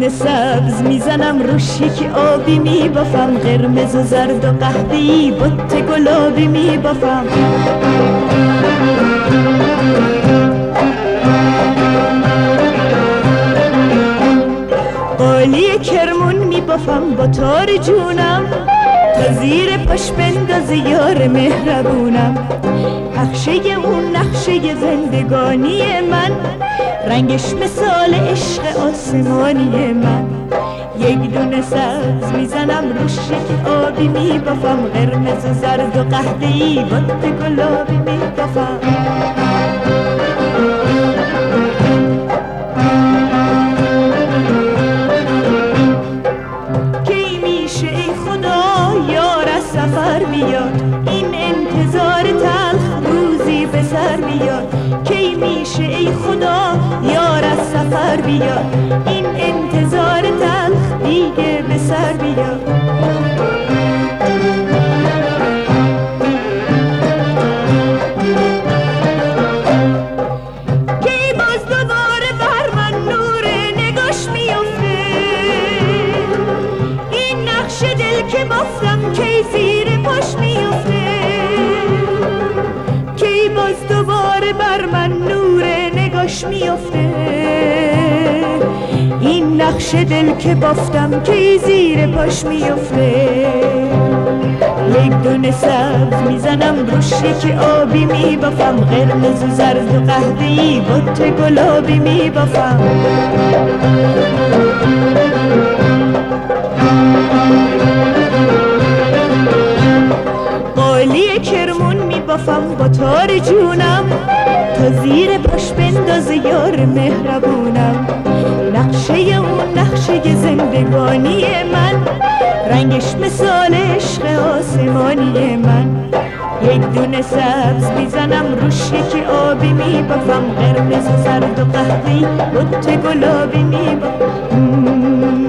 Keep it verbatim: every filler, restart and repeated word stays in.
دونه سبز میزنم روش یکی آبی میبافم، قرمز و زرد و قهوه‌ای بت گلابی میبافم. قالی کرمون میبافم با تار جونم، تا زیر پاش بندازه یار مهربونم. نقشه اون نقشه زندگانی من، رنگش مثال عشق آسمانی من. یک دونه سبز میزنم روش یکی آبی میبافم، قرمز و زرد و قهوه‌ای بت گلابی میبافم. کی میشه ای خدا یار از سفر بیاد، این انتظار تلخ روزی به سر بیاد. کی میشه ای خدا یار از سفر بیاد، این انتظار تلخ دیگه به سر بیاد. کی باز دوباره بر من نور نگاش میفته، این نقش دل که بافتم کی زیر پاش میفته. کی باز دوباره بر من نور نگاش میفته، این نقش دل که بافتم کی زیر پاش میفته. یک دونه سبز میزنم روش یکی آبی میبافم، قرمز و زرد و قهوه‌ای بت گلابی میبافم. قالی کرمون میبافم با تار جونم، تا زیر پاش بندازه یار مهربونم. نقشه اون نقشه زندگانی من، رنگش مثال عشق آسمانی من. یک دونه سبز میزنم روش یکی آبی میبافم، قرمز و زرد و قهوه‌ای بت گلابی میبافم.